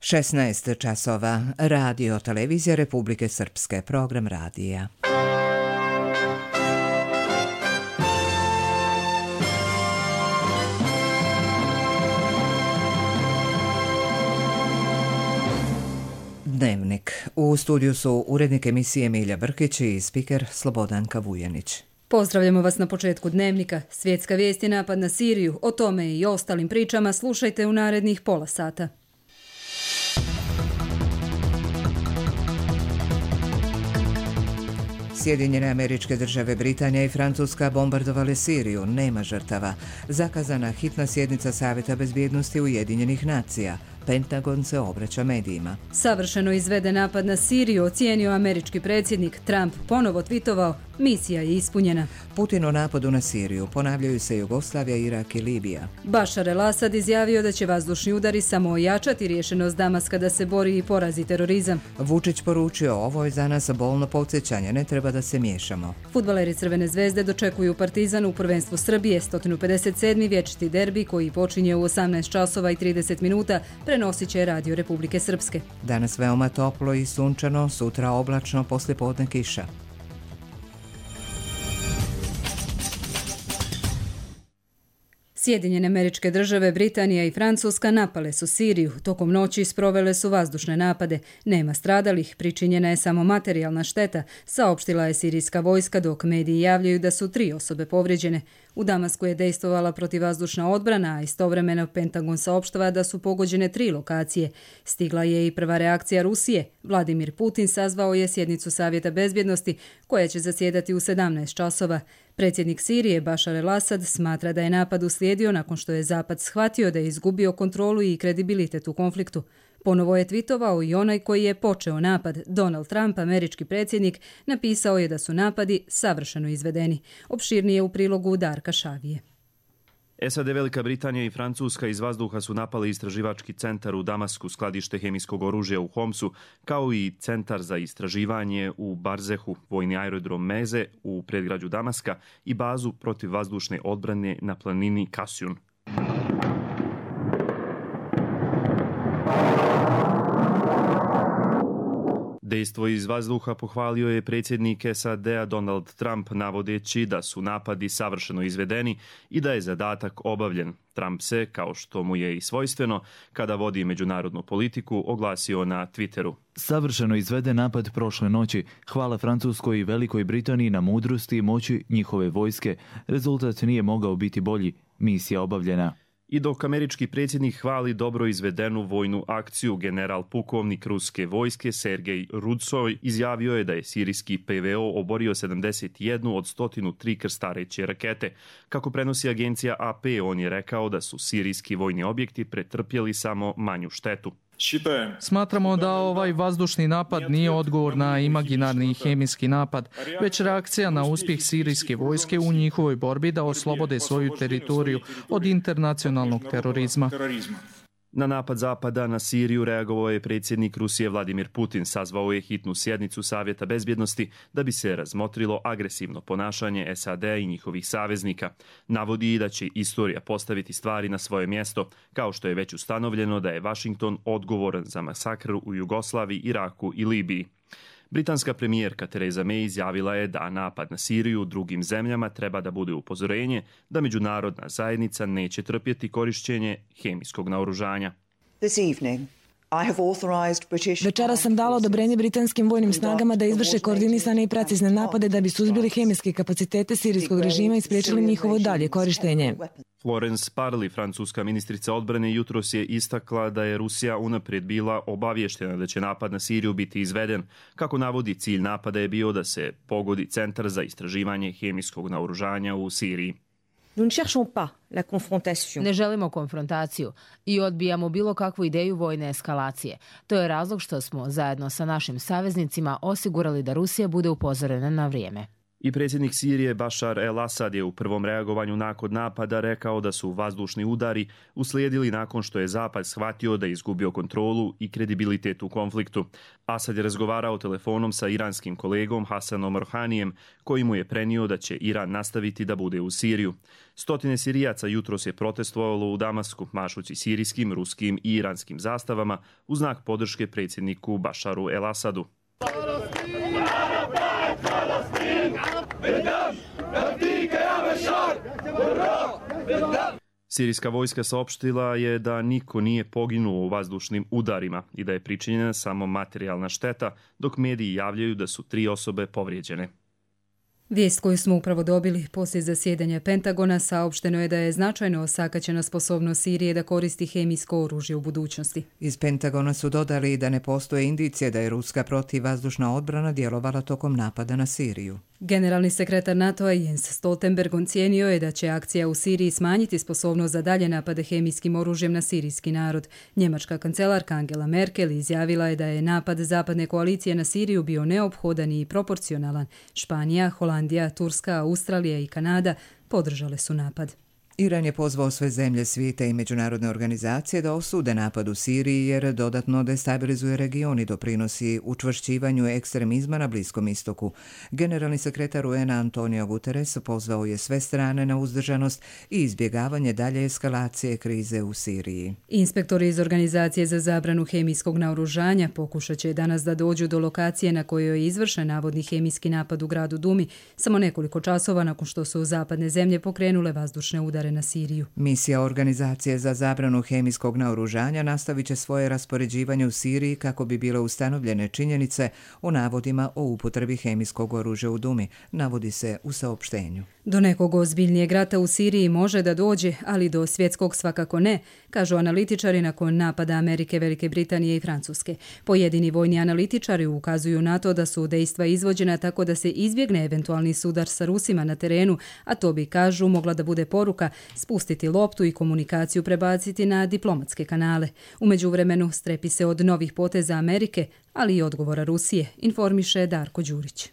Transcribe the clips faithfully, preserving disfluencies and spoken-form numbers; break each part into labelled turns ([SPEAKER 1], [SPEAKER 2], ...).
[SPEAKER 1] šesnaest časova. Radio Televizija Republike Srpske. Program radija. Dnevnik. U studiju su urednik emisije Milja Brkić i spiker Slobodanka Vujanić.
[SPEAKER 2] Pozdravljamo vas na početku Dnevnika. Svjetska vijest je napad na Siriju. O tome i ostalim pričama slušajte u narednih pola sata.
[SPEAKER 1] Sjedinjene Američke Države, Britanija i Francuska bombardovale Siriju. Nema žrtava. Zakazana hitna sjednica Savjeta bezbjednosti Ujedinjenih nacija. Pentagon se obraća medijima.
[SPEAKER 2] Savršeno izveden napad na Siriju, ocijenio američki predsjednik. Trump ponovo tvitovao, misija je ispunjena.
[SPEAKER 1] Putin o napadu na Siriju. Ponavljaju se Jugoslavija, Irak i Libija.
[SPEAKER 2] Bašar el-Asad izjavio da će vazdušni udari samo ojačati rješenost Damaska da se bori i porazi terorizam.
[SPEAKER 1] Vučić poručio, ovo je za nas bolno podsjećanje, ne treba da se miješamo.
[SPEAKER 2] Fudbaleri Crvene zvezde dočekuju Partizan u prvenstvu Srbije. sto pedeset sedmi vječiti derbi koji počinje u osamnaest časova i trideset minuta prenosit će Radio Republike Srpske.
[SPEAKER 1] Danas veoma toplo i sunčano, sutra oblačno, poslijepodne kiša.
[SPEAKER 2] Sjedinjene Američke Države, Britanija i Francuska napale su Siriju. Tokom noći sprovele su vazdušne napade. Nema stradalih, pričinjena je samo materijalna šteta, saopštila je sirijska vojska, dok mediji javljaju da su tri osobe povrijeđene. U Damasku je dejstvovala protivvazdušna odbrana, a istovremeno Pentagon saopštava da su pogođene tri lokacije. Stigla je i prva reakcija Rusije. Vladimir Putin sazvao je sjednicu Savjeta bezbjednosti koja će zasjedati u sedamnaest časova. Predsjednik Sirije Bašar el-Asad smatra da je napad uslijedio nakon što je Zapad shvatio da je izgubio kontrolu i kredibilitet u konfliktu. Ponovo je tvitovao i onaj koji je počeo napad. Donald Trump, američki predsjednik, napisao je da su napadi savršeno izvedeni. Opširnije u prilogu Darka Šavije.
[SPEAKER 3] S A D, Velika Britanija i Francuska iz vazduha su napali istraživački centar u Damasku, skladište hemijskog oružja u Homsu, kao i centar za istraživanje u Barzehu, vojni aerodrom Meze u predgrađu Damaska i bazu protivvazdušne odbrane na planini Kasjun. Dejstvo iz vazduha pohvalio je predsjednik S A D-a Donald Trump, navodeći da su napadi savršeno izvedeni i da je zadatak obavljen. Trump se, kao što mu je i svojstveno, kada vodi međunarodnu politiku, oglasio na Twitteru.
[SPEAKER 4] Savršeno izveden napad prošle noći. Hvala Francuskoj i Velikoj Britaniji na mudrosti i moći njihove vojske. Rezultat nije mogao biti bolji. Misija obavljena.
[SPEAKER 3] I dok američki predsjednik hvali dobro izvedenu vojnu akciju, general pukovnik ruske vojske Sergej Rudsoj izjavio je da je sirijski P V O oborio sedamdeset jednu od sto tri krstareće rakete. Kako prenosi agencija A P, on je rekao da su sirijski vojni objekti pretrpjeli samo manju štetu.
[SPEAKER 5] Smatramo da ovaj vazdušni napad nije odgovor na imaginarni hemijski napad, već reakcija na uspjeh sirijske vojske u njihovoj borbi da oslobode svoju teritoriju od internacionalnog terorizma.
[SPEAKER 3] Na napad Zapada na Siriju reagovao je predsjednik Rusije Vladimir Putin. Sazvao je hitnu sjednicu Savjeta bezbjednosti da bi se razmotrilo agresivno ponašanje S A D i njihovih saveznika. Navodi da će istorija postaviti stvari na svoje mjesto, kao što je već ustanovljeno da je Washington odgovoran za masakr u Jugoslaviji, Iraku i Libiji. Britanska premijerka Theresa May izjavila je da napad na Siriju drugim zemljama treba da bude upozorenje da međunarodna zajednica neće trpjeti korišćenje hemijskog naoružanja.
[SPEAKER 6] Večera sam dala odobrenje britanskim vojnim snagama da izvrše koordinisane i precizne napade da bi suzbili hemijske kapacitete sirijskog režima i spriječili njihovo dalje korištenje.
[SPEAKER 3] Florence Parly, francuska ministrica odbrane, jutros je istakla da je Rusija unaprijed bila obavještena da će napad na Siriju biti izveden. Kako navodi, cilj napada je bio da se pogodi centar za istraživanje hemijskog naoružanja u Siriji.
[SPEAKER 7] Ne želimo konfrontaciju i odbijamo bilo kakvu ideju vojne eskalacije. To je razlog što smo zajedno sa našim saveznicima osigurali da Rusija bude upozorena na vrijeme.
[SPEAKER 3] I predsjednik Sirije Bašar el-Asad je u prvom reagovanju nakon napada rekao da su vazdušni udari uslijedili nakon što je Zapad shvatio da je izgubio kontrolu i kredibilitet u konfliktu. Asad je razgovarao telefonom sa iranskim kolegom Hasanom Rohanijem, koji mu je prenio da će Iran nastaviti da bude u Siriju. Stotine Sirijaca jutros je protestovalo u Damasku, mašući sirijskim, ruskim i iranskim zastavama u znak podrške predsjedniku Bašaru el-Asadu. Sirijska vojska saopštila je da niko nije poginuo u vazdušnim udarima i da je pričinjena samo materijalna šteta, dok mediji javljaju da su tri osobe povrijeđene.
[SPEAKER 2] Vijest koju smo upravo dobili poslije zasjedanja Pentagona saopšteno je da je značajno osakaćena sposobnost Sirije da koristi hemijsko oružje u budućnosti.
[SPEAKER 1] Iz Pentagona su dodali da ne postoje indicije da je ruska protivvazdušna odbrana djelovala tokom napada na Siriju.
[SPEAKER 2] Generalni sekretar NATO-a Jens Stoltenberg ocijenio je da će akcija u Siriji smanjiti sposobnost za dalje napade hemijskim oružjem na sirijski narod. Njemačka kancelarka Angela Merkel izjavila je da je napad zapadne koalicije na Siriju bio neophodan i proporcionalan. Španija, Holandija, Turska, Australija i Kanada podržale su napad.
[SPEAKER 1] Iran je pozvao sve zemlje svijeta i međunarodne organizacije da osude napad u Siriji jer dodatno destabilizuje region i doprinosi učvršćivanju ekstremizma na Bliskom istoku. Generalni sekretar U N-a Antonio Guterres pozvao je sve strane na uzdržanost i izbjegavanje dalje eskalacije krize u Siriji.
[SPEAKER 2] Inspektori iz Organizacije za zabranu hemijskog naoružanja pokušat će danas da dođu do lokacije na kojoj je izvršen navodni hemijski napad u gradu Dumi, samo nekoliko časova nakon što su zapadne zemlje pokrenule vazdušne udare na Siriju.
[SPEAKER 1] Misija Organizacije za zabranu hemijskog naoružanja nastavit će svoje raspoređivanje u Siriji kako bi bile ustanovljene činjenice o navodima o upotrebi hemijskog oružja u Dumi, navodi se u saopštenju.
[SPEAKER 2] Do nekog ozbiljnijeg rata u Siriji može da dođe, ali do svjetskog svakako ne, kažu analitičari nakon napada Amerike, Velike Britanije i Francuske. Pojedini vojni analitičari ukazuju na to da su dejstva izvođena tako da se izbjegne eventualni sudar sa Rusima na terenu, a to bi, kažu, mogla da bude poruka spustiti loptu i komunikaciju prebaciti na diplomatske kanale. U međuvremenu strepi se od novih poteza Amerike, ali i odgovora Rusije, informiše Darko Đurić.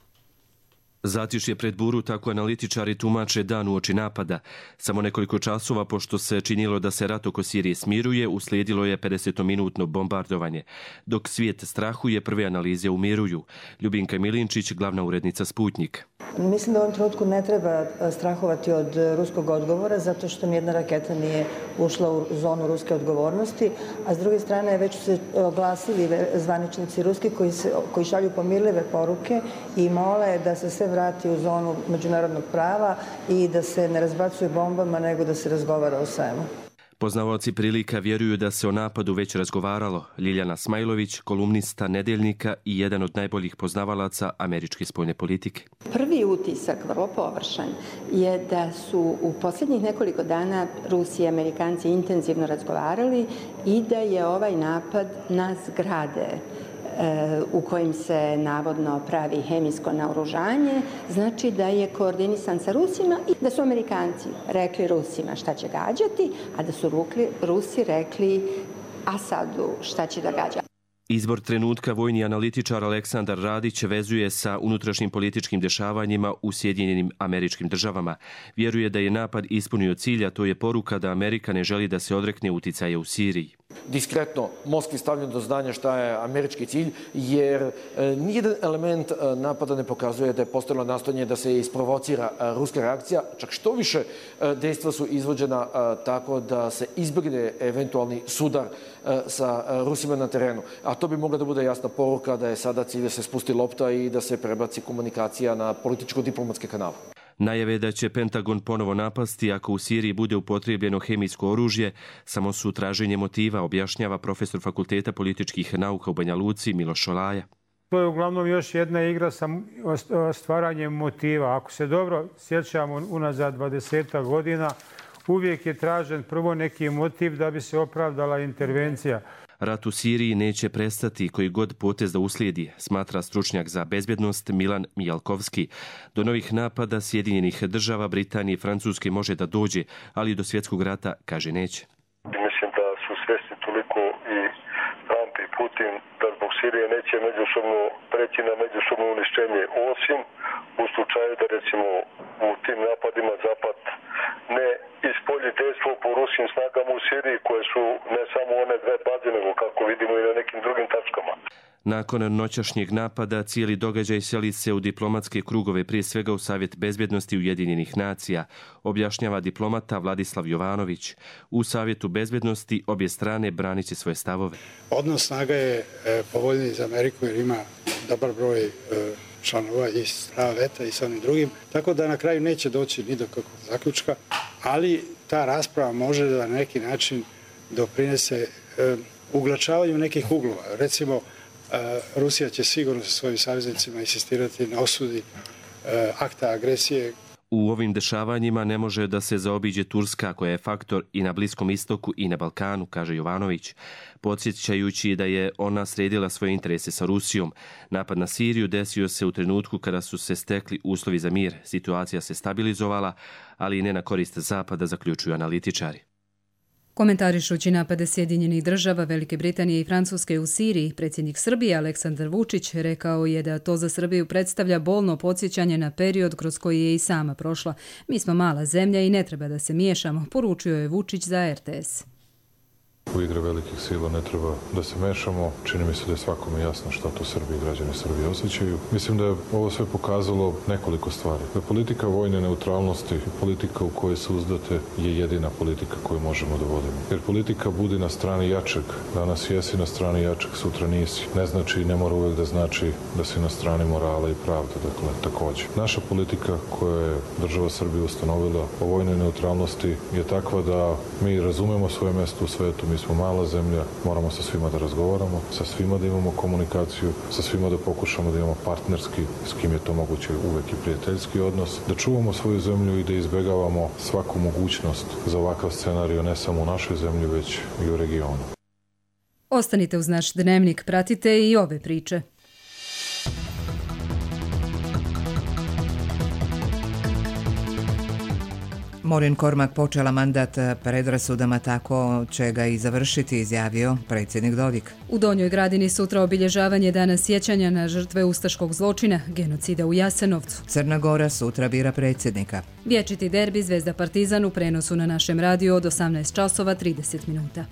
[SPEAKER 8] Zatišje pred buru, tako analitičari tumače dan uoči napada. Samo nekoliko časova pošto se činilo da se rat oko Sirije smiruje, uslijedilo je pedesetominutno bombardovanje. Dok svijet strahuje, prve analize umiruju. Ljubinka Milinčić, glavna urednica Sputnjik.
[SPEAKER 9] Mislim da u ovom trenutku ne treba strahovati od ruskog odgovora, zato što nijedna raketa nije ušla u zonu ruske odgovornosti, a s druge strane već su se oglasili zvaničnici ruski koji, se, koji šalju pomirljive poruke i mole da se sve vrati u zonu međunarodnog prava i da se ne razbacuje bombama, nego da se razgovara o svemu.
[SPEAKER 8] Poznavaoci prilika vjeruju da se o napadu već razgovaralo. Ljiljana Smajlović, kolumnista Nedeljnika i jedan od najboljih poznavalaca američke spoljne politike.
[SPEAKER 10] Prvi utisak, vrlo površan, je da su u posljednjih nekoliko dana Rusi i Amerikanci intenzivno razgovarali i da je ovaj napad na zgrade u kojim se navodno pravi hemijsko naoružanje, znači da je koordinisan sa Rusima i da su Amerikanci rekli Rusima šta će gađati, a da su Rusi rekli Asadu šta će da gađa.
[SPEAKER 8] Izbor trenutka vojni analitičar Aleksandar Radić vezuje sa unutrašnjim političkim dešavanjima u Sjedinjenim Američkim Državama. Vjeruje da je napad ispunio cilj, a to je poruka da Amerika ne želi da se odrekne uticaja u Siriji.
[SPEAKER 11] Diskretno Moskvi stavljeno do znanja šta je američki cilj, jer nijedan element napada ne pokazuje da je postojalo nastojanje da se isprovocira ruska reakcija. Čak što više dejstva su izvođena tako da se izbjegne eventualni sudar sa Rusima na terenu. A to bi mogla da bude jasna poruka da je sada cilj da se spusti lopta i da se prebaci komunikacija na političko-diplomatske kanale.
[SPEAKER 8] Najave da će Pentagon ponovo napasti ako u Siriji bude upotrijebljeno hemijsko oružje, samo su traženje motiva, objašnjava profesor Fakulteta političkih nauka u Banja Luci Miloš Šolaja.
[SPEAKER 12] To je uglavnom još jedna igra sa stvaranjem motiva. Ako se dobro sjećamo unazad dvadesetak godina, uvijek je tražen prvo neki motiv da bi se opravdala intervencija.
[SPEAKER 8] Rat u Siriji neće prestati koji god potez da uslijedi, smatra stručnjak za bezbjednost Milan Mijalkovski. Do novih napada Sjedinjenih Država, Britanije i Francuske može da dođe, ali do svjetskog rata, kaže, neće.
[SPEAKER 13] Mislim da su svjesni toliko i Trump i Putin da zbog Sirije neće međusobno preći na međusobno uništenje, osim u slučaju da recimo u tim napadima Zapad ne ispolji dejstvo po ruskim snagama u Siriji koje su ne samo one dve baze, nego kako vidimo i na nekim drugim tačkama.
[SPEAKER 8] Nakon noćašnjeg napada, cijeli događaj seli se u diplomatske krugove, prije svega u Savjet bezbjednosti Ujedinjenih nacija, objašnjava diplomata Vladislav Jovanović. U Savjetu bezbjednosti obje strane branit će svoje stavove.
[SPEAKER 14] Odnos snaga je povoljniji za Ameriku jer ima dobar broj članova i Savjeta i sa onim drugim, tako da na kraju neće doći ni do kakvog zaključka, ali ta rasprava može da na neki način doprinese uglačavanju nekih uglova. Recimo, Rusija će sigurno sa svojim saveznicima insistirati na osudi akta agresije.
[SPEAKER 8] U ovim dešavanjima ne može da se zaobiđe Turska, koja je faktor i na Bliskom istoku i na Balkanu, kaže Jovanović, podsjećajući da je ona sredila svoje interese sa Rusijom. Napad na Siriju desio se u trenutku kada su se stekli uslovi za mir. Situacija se stabilizovala, ali i ne na korist Zapada, zaključuju analitičari.
[SPEAKER 2] Komentarišući napade Sjedinjenih država, Velike Britanije i Francuske u Siriji, predsjednik Srbije Aleksandar Vučić rekao je da to za Srbiju predstavlja bolno podsjećanje na period kroz koji je i sama prošla. Mi smo mala zemlja i ne treba da se miješamo, poručio je Vučić za R T S.
[SPEAKER 15] U igre velikih sila ne treba da se mešamo. Čini mi se da je svakome jasno šta to Srbi i građani Srbije osjećaju. Mislim da je ovo sve pokazalo nekoliko stvari. Da politika vojne neutralnosti, politika u kojoj se uzdate, je jedina politika koju možemo da vodimo. Jer politika budi na strani jačeg. Danas jesi na strani jačeg, sutra nisi. Ne znači i ne mora uvek da znači da si na strani morala i pravde. Dakle, također. Naša politika koju je država Srbije ustanovila o vojnoj neutralnosti je takva da mi razumemo svoje mesto u svetu. Mi smo mala zemlja, moramo sa svima da razgovaramo, sa svima da imamo komunikaciju, sa svima da pokušamo da imamo partnerski, s kim je to moguće uvek i prijateljski odnos, da čuvamo svoju zemlju i da izbegavamo svaku mogućnost za ovakav scenarij, ne samo u našoj zemlji, već i u regionu.
[SPEAKER 2] Ostanite uz naš dnevnik, pratite i ove priče.
[SPEAKER 1] Morin Kormak počela mandat predrasudama, tako će ga i završiti, izjavio predsjednik Dodik.
[SPEAKER 2] U Donjoj Gradini sutra obilježavanje dana sjećanja na žrtve ustaškog zločina, genocida u Jasenovcu.
[SPEAKER 1] Crna Gora sutra bira predsjednika.
[SPEAKER 2] Vječiti derbi Zvezda Partizan u prenosu na našem radiju od osamnaest časova trideset minuta.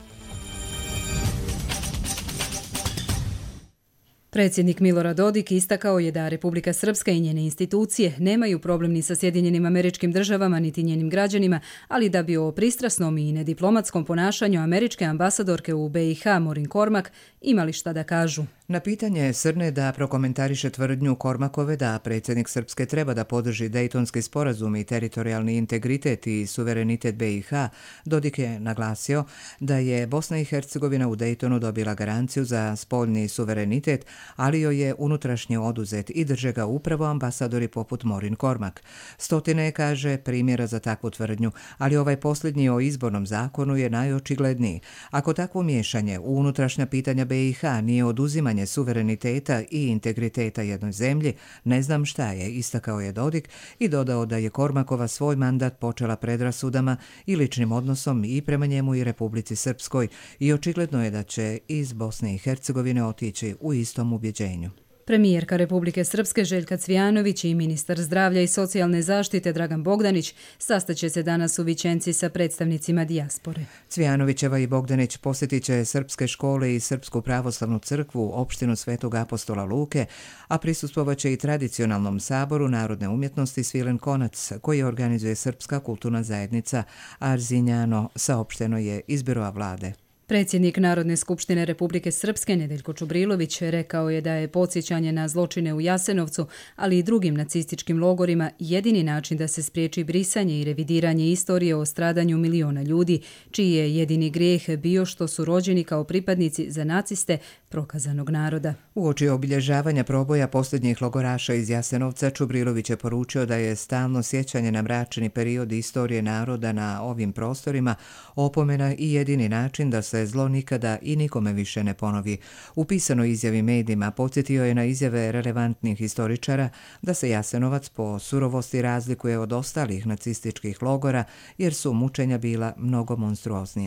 [SPEAKER 2] Predsjednik Milorad Dodik istakao je da Republika Srpska i njene institucije nemaju problem ni sa Sjedinjenim Američkim Državama niti njenim građanima, ali da bi o pristrasnom i nediplomatskom ponašanju američke ambasadorke u B i H Morin Kormak imali šta da kažu.
[SPEAKER 1] Na pitanje Srne da prokomentariše tvrdnju Kormakove da predsjednik Srpske treba da podrži Dejtonski sporazum i teritorijalni integritet i suverenitet B i H, Dodik je naglasio da je Bosna i Hercegovina u Dejtonu dobila garanciju za spoljni suverenitet, ali joj je unutrašnje oduzet i drže ga upravo ambasadori poput Morin Kormak. Stotine, kaže, primjera za takvu tvrdnju, ali ovaj posljednji o izbornom zakonu je najočigledniji. Ako takvo miješanje u unutrašnja pitanja B i H nije oduzimanje suvereniteta i integriteta jednoj zemlji, ne znam šta je, istakao je Dodik i dodao da je Kormakova svoj mandat počela predrasudama i ličnim odnosom i prema njemu i Republici Srpskoj i očigledno je da će iz Bosne i Hercegovine otići u istom ubjeđenju.
[SPEAKER 2] Premijerka Republike Srpske Željka Cvijanović i ministar zdravlja i socijalne zaštite Dragan Bogdanić sastaće se danas u Vičenci sa predstavnicima dijaspore.
[SPEAKER 1] Cvijanovićeva i Bogdanić posjetit će srpske škole i Srpsku pravoslavnu crkvu, opštinu Svetog apostola Luke, a prisustvovaće i tradicionalnom saboru narodne umjetnosti Svilen Konac, koji organizuje Srpska kulturna zajednica Arzinjano, saopšteno je iz biroa vlade.
[SPEAKER 2] Predsjednik Narodne skupštine Republike Srpske Nedeljko Čubrilović rekao je da je podsjećanje na zločine u Jasenovcu, ali i drugim nacističkim logorima jedini način da se spriječi brisanje i revidiranje istorije o stradanju miliona ljudi, čiji je jedini grijeh bio što su rođeni kao pripadnici za naciste prokazanog naroda.
[SPEAKER 1] Uoči obilježavanja proboja posljednjih logoraša iz Jasenovca, Čubrilović je poručio da je stalno sjećanje na mračni period istorije naroda na ovim prostorima opomena i jedini način da se zlo nikada i nikome više ne ponovi. U pisanoj izjavi medijima podsjetio je na izjave relevantnih historičara da se Jasenovac po surovosti razlikuje od ostalih nacističkih logora jer su mučenja bila mnogo monstruoznija.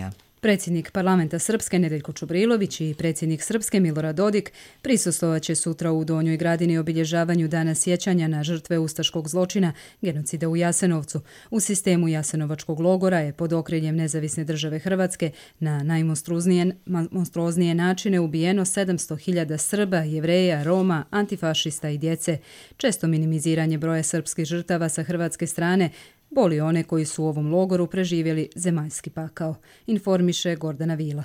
[SPEAKER 2] Predsjednik parlamenta Srpske Nedeljko Čubrilović i predsjednik Srpske Milorad Dodik prisustvovat će sutra u Donjoj Gradini obilježavanju Dana sjećanja na žrtve ustaškog zločina genocida u Jasenovcu. U sistemu Jasenovačkog logora je pod okriljem Nezavisne države Hrvatske na najmonstruoznije načine ubijeno sedamsto hiljada Srba, Jevreja, Roma, antifašista i djece. Često minimiziranje broja srpskih žrtava sa hrvatske strane boli one koji su u ovom logoru preživjeli zemaljski pakao, informiše Gordana Vila.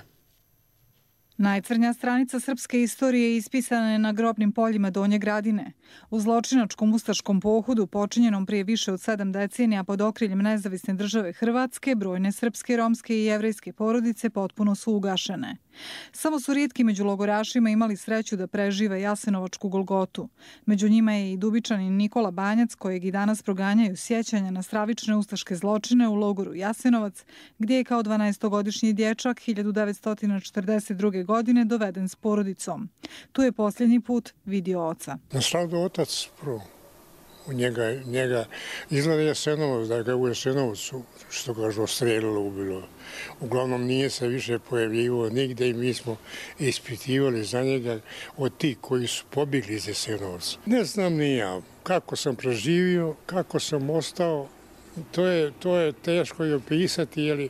[SPEAKER 16] Najcrnja stranica srpske istorije ispisana je na grobnim poljima Donje Gradine. U zločinačkom ustaškom pohodu, počinjenom prije više od sedam decenija pod okriljem Nezavisne države Hrvatske, brojne srpske, romske i jevrejske porodice potpuno su ugašene. Samo su rijetki među logorašima imali sreću da prežive Jasenovačku Golgotu. Među njima je i Dubičanin Nikola Banjac, kojeg i danas proganjaju sjećanja na stravične ustaške zločine u logoru Jasenovac, gdje je kao dvanaestogodišnji dječak hiljadu devetsto četrdeset druge. godine doveden s porodicom. Tu je posljednji put vidio oca.
[SPEAKER 17] Nastradao otac prvo. U njega, njega izgleda Jasenovac, da ga u Jasenovcu, što kažu, ostrijelilo, ubilo. Uglavnom nije se više pojavljivo nigde i mi smo ispitivali za njega od tih koji su pobjegli iz Jasenovca. Ne znam ni ja kako sam preživio, kako sam ostao, to je, to je teško i opisati, jer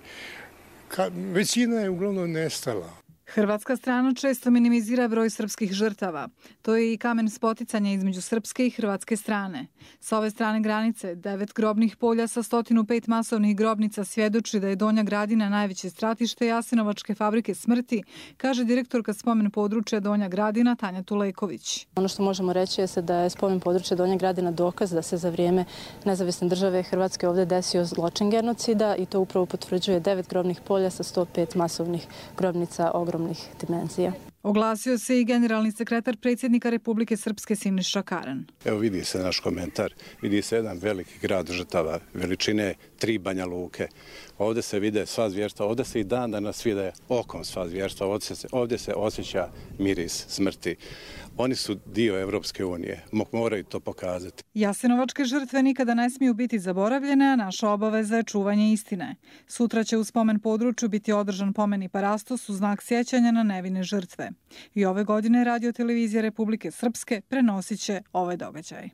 [SPEAKER 17] ka, većina je uglavnom nestala.
[SPEAKER 16] Hrvatska strana često minimizira broj srpskih žrtava. To je i kamen spoticanja između srpske i hrvatske strane. Sa ove strane granice, devet grobnih polja sa sto pet masovnih grobnica svjedoči da je Donja Gradina najveće stratište Jasenovačke fabrike smrti, kaže direktorka spomen područja Donja Gradina Tanja Tuleković.
[SPEAKER 18] Ono što možemo reći je da je spomen područja Donja Gradina dokaz da se za vrijeme Nezavisne države Hrvatske ovdje desio zločin genocida i to upravo potvrđuje devet grobnih polja sa sto pet masovnih grobnica ogromnih dimenzija.
[SPEAKER 16] Oglasio se i generalni sekretar predsjednika Republike Srpske Siniša Karen.
[SPEAKER 19] Evo vidi se naš komentar, vidi se jedan veliki grad žrtava, veličine tri Banja Luke. Ovdje se vide sva zvjerstva, ovdje se i dan danas vide okom sva zvjerstva, ovdje se, ovdje se osjeća miris smrti. Oni su dio Evropske unije, moraju to pokazati.
[SPEAKER 16] Jasenovačke žrtve nikada ne smiju biti zaboravljene, a naša obaveza je čuvanje istine. Sutra će u spomen području biti održan pomen i parastos u znak sjećanja na nevine žrtve. I ove godine Radio Televizija Republike Srpske prenosit će ovaj događaj.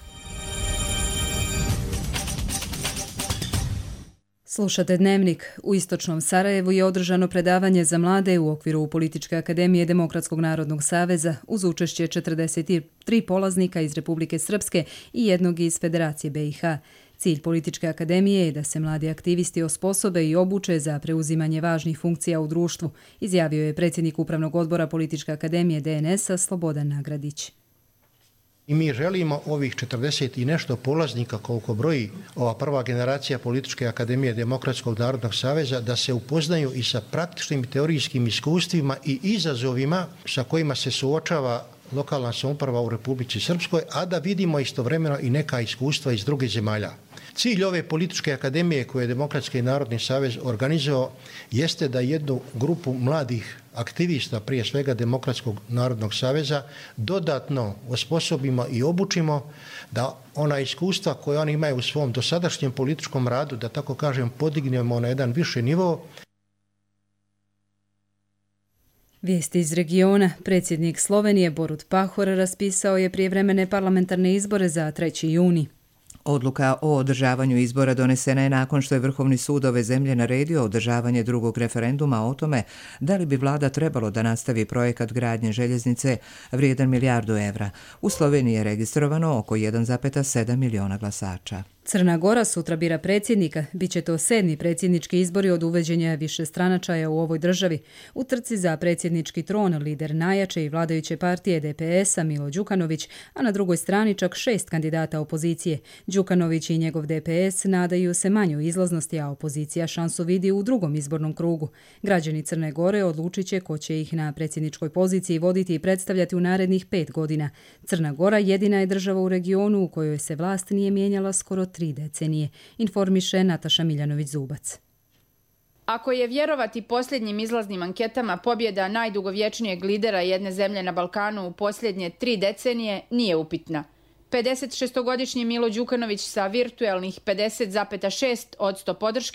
[SPEAKER 2] Slušate Dnevnik. U istočnom Sarajevu je održano predavanje za mlade u okviru Političke akademije Demokratskog narodnog saveza uz učešće četrdeset tri polaznika iz Republike Srpske i jednog iz Federacije B i H. Cilj Političke akademije je da se mladi aktivisti osposobe i obuče za preuzimanje važnih funkcija u društvu, izjavio je predsjednik Upravnog odbora Političke akademije D N S-a Slobodan Nagradić.
[SPEAKER 20] I mi želimo ovih četrdeset i nešto polaznika koliko broji ova prva generacija Političke akademije Demokratskog narodnog saveza da se upoznaju i sa praktičnim teorijskim iskustvima i izazovima sa kojima se suočava lokalna samouprava u Republici Srpskoj, a da vidimo istovremeno i neka iskustva iz drugih zemalja. Cilj ove Političke akademije koje je Demokratski narodni savez organizovao jeste da jednu grupu mladih aktivista, prije svega Demokratskog narodnog saveza, dodatno osposobimo i obučimo da ona iskustva koje oni imaju u svom dosadašnjem političkom radu, da tako kažem, podignemo na jedan viši nivo.
[SPEAKER 2] Vijesti iz regiona. Predsjednik Slovenije Borut Pahor raspisao je prijevremene parlamentarne izbore za treći juni.
[SPEAKER 1] Odluka o održavanju izbora donesena je nakon što je Vrhovni sud ove zemlje naredio održavanje drugog referenduma o tome da li bi vlada trebalo da nastavi projekat gradnje željeznice vrijedan milijardu evra. U Sloveniji je registrovano oko jedan zarez sedam miliona glasača.
[SPEAKER 2] Crna Gora sutra bira predsjednika. Biće to sedmi predsjednički izbori od uvođenja višestranačaja u ovoj državi. U trci za predsjednički tron lider najjače i vladajuće partije D P S-a Milo Đukanović, a na drugoj strani čak šest kandidata opozicije. Đukanović i njegov D P S nadaju se manjoj izlaznosti, a opozicija šansu vidi u drugom izbornom krugu. Građani Crne Gore odlučit će ko će ih na predsjedničkoj poziciji voditi i predstavljati u narednih pet godina. Crna Gora jedina je država u regionu u kojoj se vlast nije mijenjala skoro tri decenije, informiše Nataša Miljanović-Zubac.
[SPEAKER 21] Ako je vjerovati posljednjim izlaznim anketama, pobjeda najdugovječnijeg lidera jedne zemlje na Balkanu u posljednje tri decenije nije upitna. pedesetšestogodišnji Milo Đukanović sa virtuelnih pedeset zarez šest posto podrške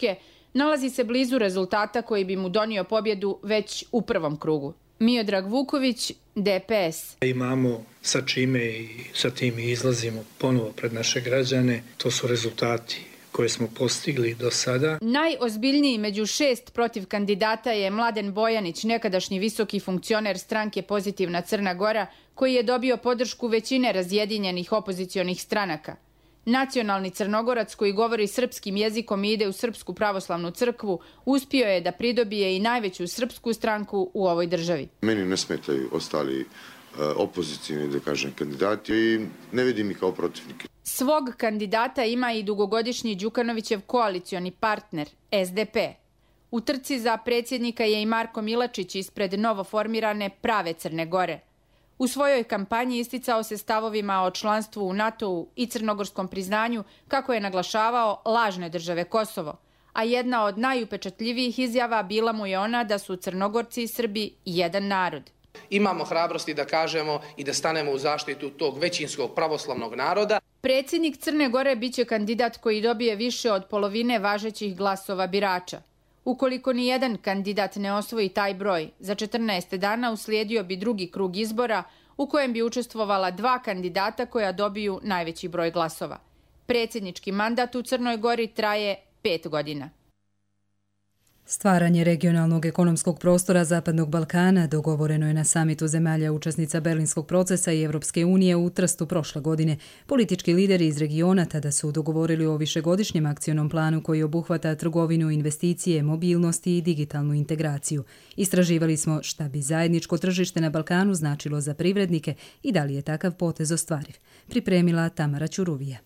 [SPEAKER 21] nalazi se blizu rezultata koji bi mu donio pobjedu već u prvom krugu. Miodrag Vuković, D P S.
[SPEAKER 4] Imamo sa čime i sa tim izlazimo ponovo pred naše građane. To su rezultati koje smo postigli do sada.
[SPEAKER 21] Najozbiljniji među šest protiv kandidata je Mladen Bojanić, nekadašnji visoki funkcioner stranke Pozitivna Crna Gora, koji je dobio podršku većine razjedinjenih opozicionih stranaka. Nacionalni Crnogorac koji govori srpskim jezikom i ide u Srpsku pravoslavnu crkvu, uspio je da pridobije i najveću srpsku stranku u ovoj državi.
[SPEAKER 22] Meni ne smetaju ostali opozicijni, da kažem, kandidati i ne vidim ih kao protivnike.
[SPEAKER 21] Svog kandidata ima i dugogodišnji Đukanovićev koalicioni partner, S D P. U trci za predsjednika je i Marko Milačić ispred novoformirane Prave Crne Gore. U svojoj kampanji isticao se stavovima o članstvu u NATO-u i crnogorskom priznanju, kako je naglašavao lažne države Kosovo, a jedna od najupečatljivijih izjava bila mu je ona da su Crnogorci i Srbi jedan narod.
[SPEAKER 23] Imamo hrabrosti da kažemo i da stanemo u zaštitu tog većinskog pravoslavnog naroda.
[SPEAKER 21] Predsjednik Crne Gore biće kandidat koji dobije više od polovine važećih glasova birača. Ukoliko ni jedan kandidat ne osvoji taj broj, za četrnaest dana uslijedio bi drugi krug izbora u kojem bi učestvovala dva kandidata koja dobiju najveći broj glasova. Predsjednički mandat u Crnoj Gori traje pet godina.
[SPEAKER 2] Stvaranje regionalnog ekonomskog prostora Zapadnog Balkana dogovoreno je na samitu zemalja učesnica Berlinskog procesa i Evropske unije u Trstu prošle godine. Politički lideri iz regiona tada su dogovorili o višegodišnjem akcionom planu koji obuhvata trgovinu, investicije, mobilnost i digitalnu integraciju. Istraživali smo šta bi zajedničko tržište na Balkanu značilo za privrednike i da li je takav potez ostvariv. Pripremila Tamara Ćuruvija.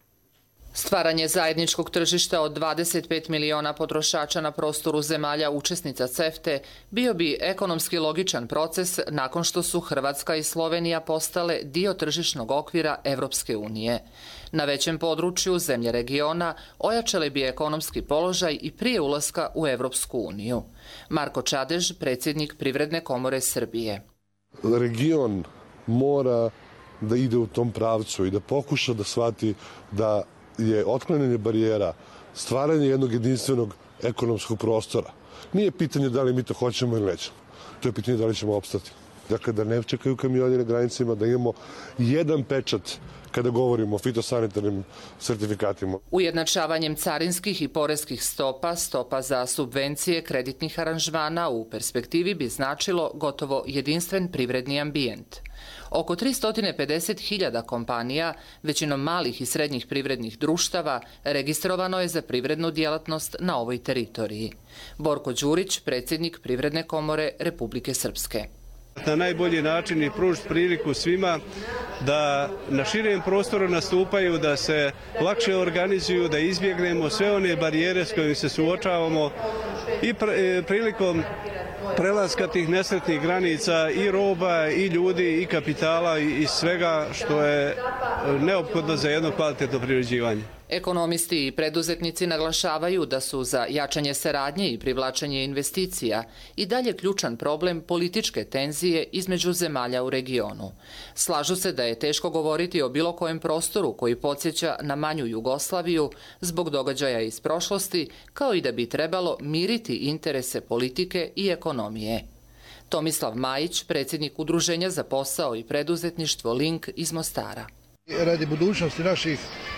[SPEAKER 24] Stvaranje zajedničkog tržišta od dvadeset pet miliona potrošača na prostoru zemalja učesnica CEFTA bio bi ekonomski logičan proces nakon što su Hrvatska i Slovenija postale dio tržišnog okvira Evropske unije. Na većem području zemlje regiona ojačali bi ekonomski položaj i prije ulaska u Evropsku uniju. Marko Čadež, predsjednik Privredne komore Srbije.
[SPEAKER 25] Region mora da ide u tom pravcu i da pokuša da shvati da je otklanjanje barijera, stvaranje jednog jedinstvenog ekonomskog prostora. Nije pitanje da li mi to hoćemo ili nećemo. To je pitanje da li ćemo opstati. Dakle, da ne čekaju kamioni na granicima, da imamo jedan pečat kada govorimo o fitosanitarnim sertifikatima.
[SPEAKER 24] Ujednačavanjem carinskih i poreskih stopa, stopa za subvencije kreditnih aranžmana u perspektivi bi značilo gotovo jedinstven privredni ambijent. Oko tristo pedeset hiljada kompanija, većinom malih i srednjih privrednih društava, registrovano je za privrednu djelatnost na ovoj teritoriji. Borko Đurić, predsjednik Privredne komore Republike Srpske.
[SPEAKER 26] Na najbolji način i pružiti priliku svima da na širem prostoru nastupaju, da se lakše organizuju, da izbjegnemo sve one barijere s kojim se suočavamo i prilikom prelaska tih nesretnih granica i roba, i ljudi, i kapitala, i svega što je neophodno za jedno kvalitetno privređivanje.
[SPEAKER 24] Ekonomisti i preduzetnici naglašavaju da su za jačanje saradnje i privlačenje investicija i dalje ključan problem političke tenzije između zemalja u regionu. Slažu se da je teško govoriti o bilo kojem prostoru koji podsjeća na manju Jugoslaviju zbog događaja iz prošlosti, kao i da bi trebalo miriti interese politike i ekonomije. Tomislav Majić, predsjednik Udruženja za posao i preduzetništvo Link iz Mostara.
[SPEAKER 27] Radi budućnosti naših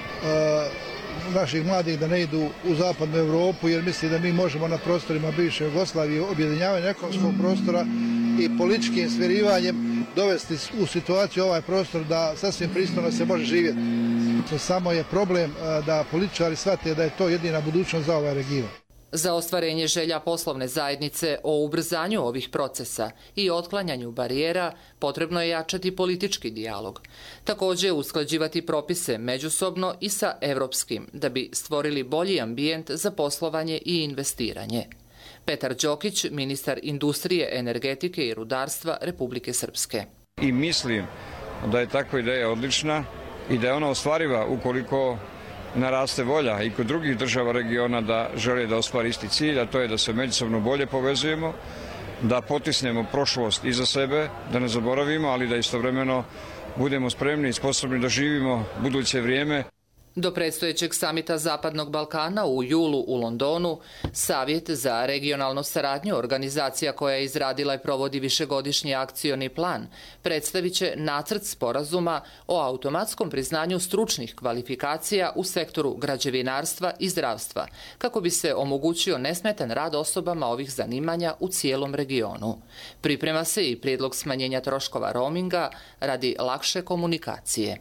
[SPEAKER 27] naših mladih da ne idu u zapadnu Evropu, jer misli da mi možemo na prostorima bivše Jugoslavije objedinjavanje ekonomskog prostora i političkim smjerivanjem dovesti u situaciju ovaj prostor da sasvim pristojno se može živjeti. Samo je problem da političari shvate da je to jedina budućnost za ovaj region.
[SPEAKER 24] Za ostvarenje želja poslovne zajednice o ubrzanju ovih procesa i otklanjanju barijera potrebno je jačati politički dijalog. Također usklađivati propise međusobno i sa evropskim da bi stvorili bolji ambijent za poslovanje i investiranje. Petar Đokić, ministar industrije, energetike i rudarstva Republike Srpske.
[SPEAKER 28] I mislim da je takva ideja odlična i da je ona ostvariva ukoliko naraste volja i kod drugih država regiona da žele da ostvari isti cilj, a to je da se međusobno bolje povezujemo, da potisnemo prošlost iza sebe, da ne zaboravimo, ali da istovremeno budemo spremni i sposobni da živimo buduće vrijeme.
[SPEAKER 24] Do predstojećeg samita Zapadnog Balkana u julu u Londonu, Savjet za regionalnu saradnju, organizacija koja je izradila i provodi višegodišnji akcioni plan, predstavit će nacrt sporazuma o automatskom priznanju stručnih kvalifikacija u sektoru građevinarstva i zdravstva, kako bi se omogućio nesmetan rad osobama ovih zanimanja u cijelom regionu. Priprema se i prijedlog smanjenja troškova roaminga radi lakše komunikacije.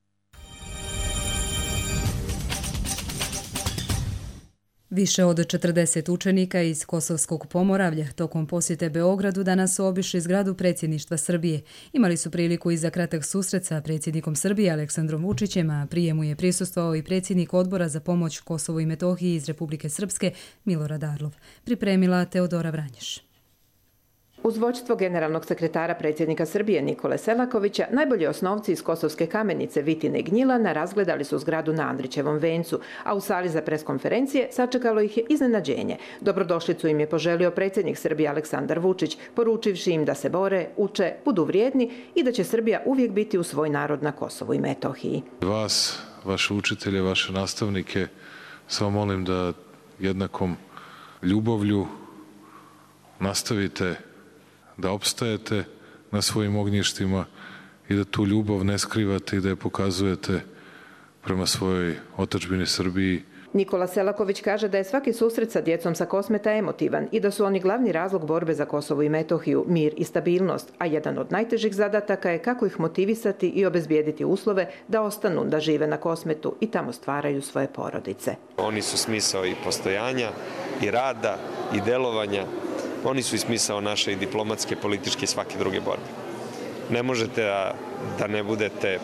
[SPEAKER 2] Više od četrdeset učenika iz Kosovskog Pomoravlja tokom posjete Beogradu danas su obišli zgradu predsjedništva Srbije. Imali su priliku i za kratak susret sa predsjednikom Srbije Aleksandrom Vučićem, a prije mu je prisustvovao i predsjednik Odbora za pomoć Kosovu i Metohiji iz Republike Srpske Milorad Arlov. Pripremila Teodora Vranješ.
[SPEAKER 3] Uz vođstvo generalnog sekretara predsjednika Srbije Nikole Selakovića, najbolji osnovci iz Kosovske Kamenice, Vitine i Gnjilana razgledali su zgradu na Andrićevom vencu, a u sali za preskonferencije sačekalo ih je iznenađenje. Dobrodošlicu im je poželio predsjednik Srbije Aleksandar Vučić, poručivši im da se bore, uče, budu vrijedni i da će Srbija uvijek biti u svoj narod na Kosovu i Metohiji.
[SPEAKER 15] Vas, vaše učitelje, vaše nastavnike, samo molim da jednakom ljubavlju nastavite da opstajete na svojim ognjištima i da tu ljubav ne skrivate i da je pokazujete prema svojoj otadžbini Srbiji.
[SPEAKER 3] Nikola Selaković kaže da je svaki susret sa djecom sa Kosmeta emotivan i da su oni glavni razlog borbe za Kosovo i Metohiju, mir i stabilnost, a jedan od najtežih zadataka je kako ih motivisati i obezbijediti uslove da ostanu da žive na Kosmetu i tamo stvaraju svoje porodice.
[SPEAKER 5] Oni su smisao i postojanja, i rada, i delovanja. Oni su i smisao naše i diplomatske, političke i svake druge borbe. Ne možete da, da ne budete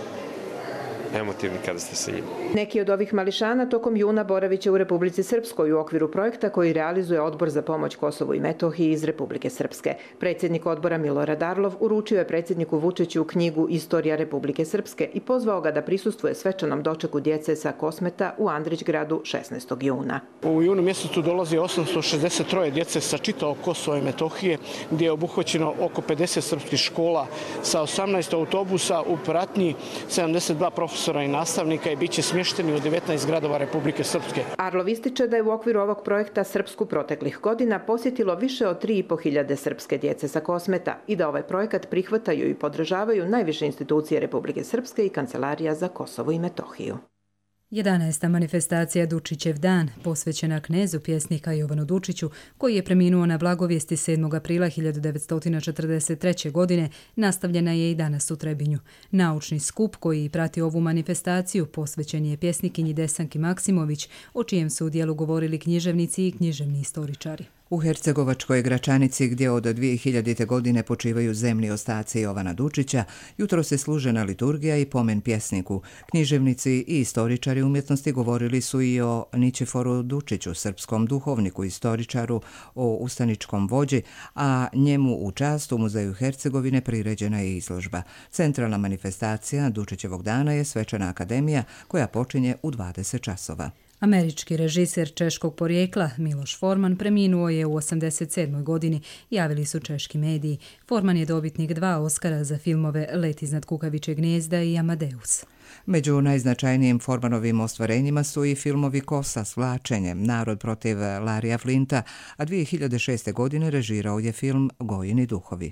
[SPEAKER 5] emotivni kada ste sa njima.
[SPEAKER 3] Neki od ovih mališana tokom juna boraviće u Republici Srpskoj u okviru projekta koji realizuje Odbor za pomoć Kosovu i Metohiji iz Republike Srpske. Predsjednik odbora Milorad Arlov uručio je predsjedniku Vučiću knjigu Istorija Republike Srpske i pozvao ga da prisustvuje svečanom dočeku djece sa Kosmeta u Andrićgradu šesnaestog juna.
[SPEAKER 6] U junu mjesecu dolazi osamsto šezdeset tri djece sa čitavog Kosova i Metohije, gdje je obuhvaćeno oko pedeset srpskih škola sa osamnaest autobusa u pratnji sedamdeset dva profesora i nastavnika i bit će smješteni u devetnaest gradova Republike Srpske.
[SPEAKER 3] Arlov ističe da je u okviru ovog projekta Srpsku proteklih godina posjetilo više od tri i po hiljade srpske djece sa Kosmeta i da ovaj projekat prihvataju i podržavaju najviše institucije Republike Srpske i Kancelarija za Kosovo i Metohiju.
[SPEAKER 2] jedanaesta manifestacija Dučićev dan, posvećena knezu pjesnika Jovanu Dučiću, koji je preminuo na Blagovijesti sedmog aprila hiljadu devetsto četrdeset treće. godine, nastavljena je i danas u Trebinju. Naučni skup koji prati ovu manifestaciju posvećen je pjesnikinji Desanki Maksimović, o čijem su udjelu govorili književnici i književni istoričari.
[SPEAKER 1] U Hercegovačkoj Gračanici, gdje od dvije hiljadite. godine počivaju zemlji ostaci Jovana Dučića, jutro se služena liturgija i pomen pjesniku. Književnici i istoričari umjetnosti govorili su i o Ničiforu Dučiću, srpskom duhovniku, istoričaru, o ustaničkom vođi, a njemu u čast u Muzeju Hercegovine priređena je izložba. Centralna manifestacija Dučićevog dana je svečana akademija koja počinje u dvadeset časova.
[SPEAKER 2] Američki režiser češkog porijekla Miloš Forman preminuo je u osamdeset sedmoj. godini, javili su češki mediji. Forman je dobitnik dva Oskara za filmove Let iznad kukavičjeg gnijezda i Amadeus.
[SPEAKER 1] Među najznačajnijim Formanovim ostvarenjima su i filmovi Kosa s vlačenjem, Narod protiv Larija Flinta, a dvije hiljade šeste. godine režirao je film Gojini duhovi.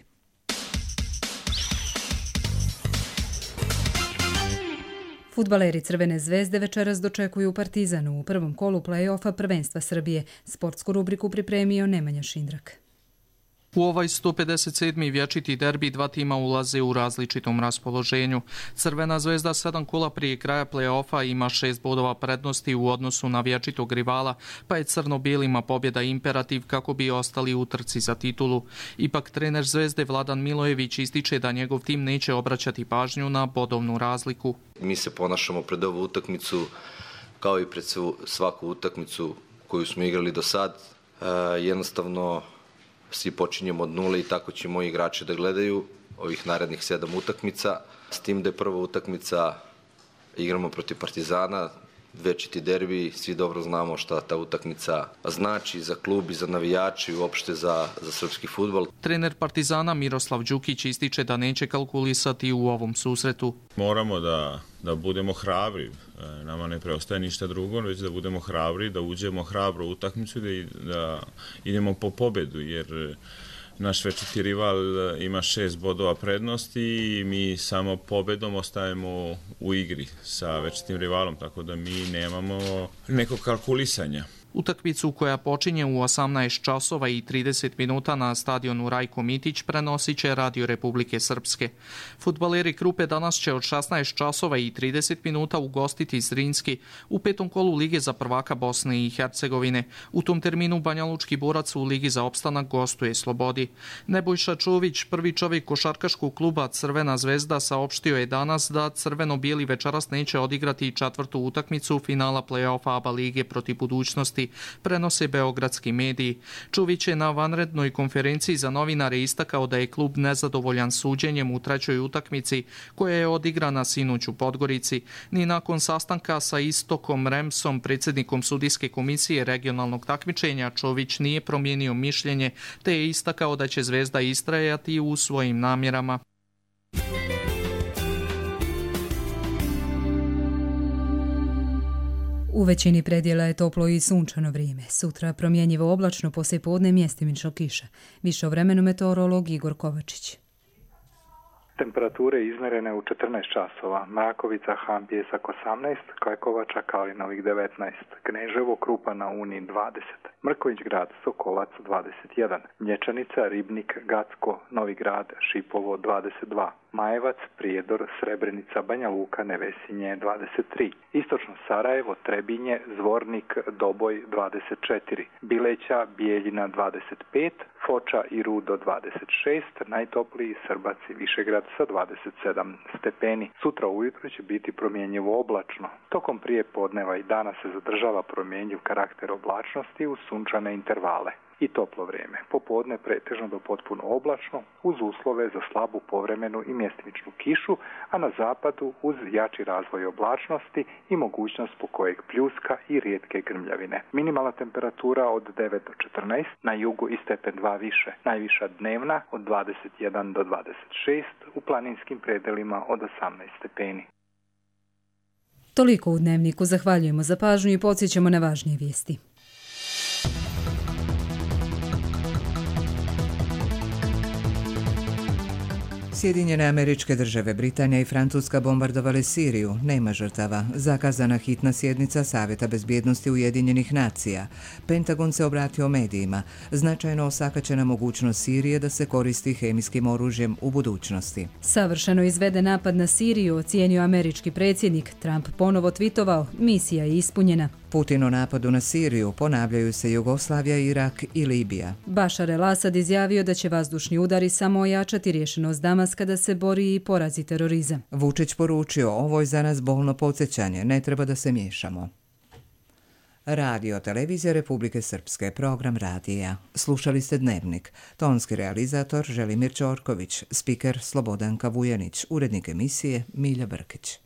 [SPEAKER 2] Fudbaleri Crvene zvezde večeras dočekuju Partizanu u prvom kolu play-offa prvenstva Srbije. Sportsku rubriku pripremio Nemanja Šindrak.
[SPEAKER 7] U ovaj sto pedeset sedmi vječiti derbi dva tima ulaze u različitom raspoloženju. Crvena zvezda sedam kola prije kraja play-offa ima šest bodova prednosti u odnosu na vječitog rivala, pa je crno-bijelima pobjeda imperativ kako bi ostali u trci za titulu. Ipak trener zvezde Vladan Milojević ističe da njegov tim neće obraćati pažnju na bodovnu razliku.
[SPEAKER 9] Mi se ponašamo pred ovu utakmicu kao i pred svaku utakmicu koju smo igrali do sad. E, jednostavno svi počinjemo od nule i tako će moji igrači da gledaju ovih narednih sedam utakmica. S tim da je prva utakmica igramo protiv Partizana, večiti derbi, svi dobro znamo šta ta utakmica znači za klub i za navijači i uopšte za, za srpski fudbal.
[SPEAKER 7] Trener Partizana Miroslav Đukić ističe da neće kalkulisati u ovom susretu.
[SPEAKER 8] Moramo da, da budemo hrabri, nama ne preostaje ništa drugo, već da budemo hrabri, da uđemo hrabro u utakmicu i da, da idemo po pobedu, jer naš večiti rival ima šest bodova prednosti i mi samo pobedom ostajemo u igri sa večitim rivalom, tako da mi nemamo nekog kalkulisanja.
[SPEAKER 7] Utakmicu koja počinje u osamnaest časova i trideset minuta na stadionu Rajko Mitić prenosit će Radio Republike Srpske. Fudbaleri Krupe danas će od šesnaest časova i trideset minuta ugostiti Zrinski u petom kolu Lige za prvaka Bosne i Hercegovine. U tom terminu Banjalučki borac u Ligi za opstanak gostuje Slobodi. Nebojša Čović, prvi čovjek košarkaškog kluba Crvena zvezda, saopštio je danas da crveno-bijeli večeras neće odigrati četvrtu utakmicu finala play-offa ABA lige protiv Budućnosti, prenose beogradski mediji. Čuvić je na vanrednoj konferenciji za novinare istakao da je klub nezadovoljan suđenjem u trećoj utakmici koja je odigrana sinoć u Podgorici. Ni nakon sastanka sa Istokom Remsom, predsjednikom sudijske komisije regionalnog takmičenja, Čović nije promijenio mišljenje te je istakao da će Zvezda istrajati u svojim namjerama.
[SPEAKER 2] U većini predjela je toplo i sunčano vrijeme. Sutra promjenjivo oblačno, poslijepodne mjestimično kiša. Više o vremenu meteorolog Igor Kovačić.
[SPEAKER 10] Temperature izmjerene u četrnaest časova, Mrakovica, Han, Pjesak osamnaest, Kajkovača, Kalinovih devetnaest, Kneževo, Krupa na Uni dvadeset, Mrković grad, Sokolac dvadeset jedan, Mlječanica, Ribnik, Gacko, Novi grad, Šipovo dvadeset dva, Majevac, Prijedor, Srebrenica, Banja Luka, Nevesinje dvadeset tri, Istočno Sarajevo, Trebinje, Zvornik, Doboj dvadeset četiri, Bileća, Bijeljina dvadeset pet, Foča i Rudo dvadeset šest, najtopliji Srbac i Višegrad sa dvadeset sedam stepeni. Sutra ujutro će biti promjenjivo oblačno. Tokom prije podneva i dana se zadržava promjenjiv karakter oblačnosti uz sunčane intervale i toplo vrijeme. Popodne pretežno do potpuno oblačno uz uslove za slabu povremenu i mjestimičnu kišu, a na zapadu uz jači razvoj oblačnosti i mogućnost pokojeg pljuska i rijetke grmljavine. Minimalna temperatura od devet do četrnaest, na jugu i stepen dva više. Najviša dnevna od dvadeset jedan do dvadeset šest, u planinskim predelima od osamnaest stepeni.
[SPEAKER 2] Toliko u Dnevniku. Zahvaljujemo za pažnju i podsjećamo na važnije vijesti.
[SPEAKER 1] Sjedinjene Američke Države, Britanija i Francuska bombardovali Siriju. Nema žrtava. Zakazana hitna sjednica Savjeta bezbjednosti Ujedinjenih nacija. Pentagon se obratio medijima. Značajno osakaćena mogućnost Sirije da se koristi hemijskim oružjem u budućnosti.
[SPEAKER 2] Savršeno izveden napad na Siriju, ocijenio američki predsjednik. Trump ponovo tvitovao, misija je ispunjena.
[SPEAKER 1] Putin o napadu na Siriju, ponavljaju se Jugoslavija, Irak i Libija.
[SPEAKER 2] Bašar el-Asad izjavio da će vazdušni udari samo ojačati rješenost Damaska da se bori i porazi terorizam.
[SPEAKER 1] Vučić poručio, ovo je za nas bolno podsjećanje, ne treba da se miješamo. Radio Televizija Republike Srpske, program radija. Slušali ste Dnevnik. Tonski realizator Želimir Ćorković, spiker Slobodanka Vujanić, urednik emisije Milja Brkić.